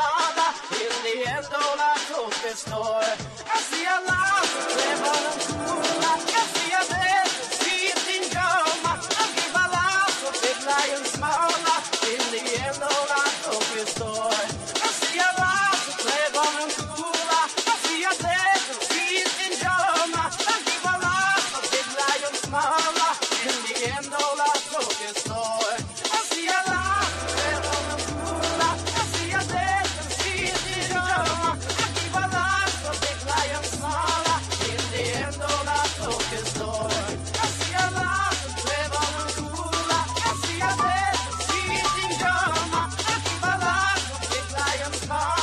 smaller. In the end, all I took is store. I see a lot of clever and cool. I see a bed, see it in Joma. I give a lot of big lion smaller. In the end, all I took is store. I see a lot of clever and cool. I see a bed, see it in Joma. I give a lot of big lion smaller. In the end, all I took is store. I see a lot of clever and cool. I see a bed, see it in Joma. I give a lot of big lion smaller. In the end, all I took is store. I see a lot of clever and cool. I see a bed, see it in Joma. I give a lot of big lion smaller.